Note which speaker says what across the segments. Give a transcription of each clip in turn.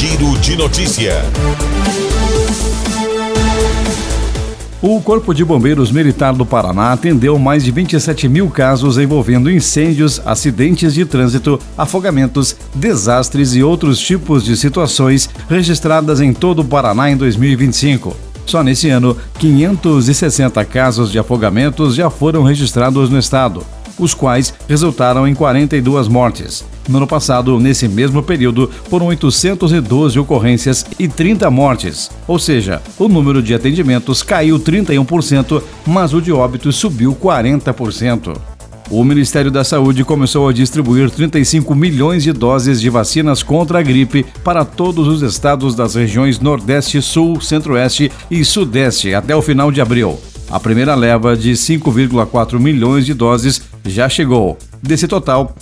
Speaker 1: Giro de Notícia.
Speaker 2: O Corpo de Bombeiros Militar do Paraná atendeu mais de 27 mil casos envolvendo incêndios, acidentes de trânsito, afogamentos, desastres e outros tipos de situações registradas em todo o Paraná em 2025. Só nesse ano, 560 casos de afogamentos já foram registrados no estado, os quais resultaram em 42 mortes. No ano passado, nesse mesmo período, foram 812 ocorrências e 30 mortes. Ou seja, o número de atendimentos caiu 31%, mas o de óbitos subiu 40%. O Ministério da Saúde começou a distribuir 35 milhões de doses de vacinas contra a gripe para todos os estados das regiões Nordeste, Sul, Centro-Oeste e Sudeste até o final de abril. A primeira leva de 5,4 milhões de doses já chegou. Desse total,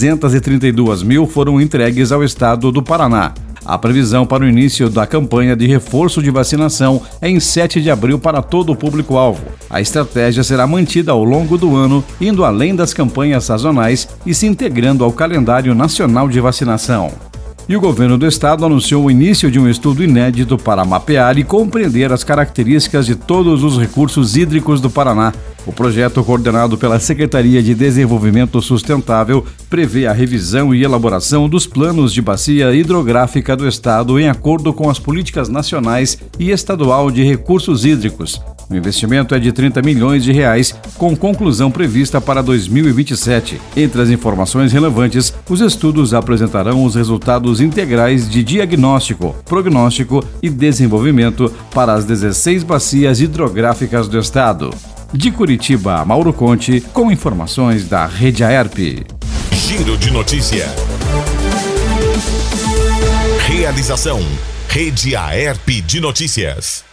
Speaker 2: 332 mil foram entregues ao estado do Paraná. A previsão para o início da campanha de reforço de vacinação é em 7 de abril para todo o público-alvo. A estratégia será mantida ao longo do ano, indo além das campanhas sazonais e se integrando ao calendário nacional de vacinação. E o governo do estado anunciou o início de um estudo inédito para mapear e compreender as características de todos os recursos hídricos do Paraná. O projeto, coordenado pela Secretaria de Desenvolvimento Sustentável, prevê a revisão e elaboração dos planos de bacia hidrográfica do estado em acordo com as políticas nacionais e estadual de recursos hídricos. O investimento é de 30 milhões de reais, com conclusão prevista para 2027. Entre as informações relevantes, os estudos apresentarão os resultados integrais de diagnóstico, prognóstico e desenvolvimento para as 16 bacias hidrográficas do estado. De Curitiba, Mauro Conte, com informações da Rede Aerp.
Speaker 1: Giro de Notícia. Realização: Rede Aerp de Notícias.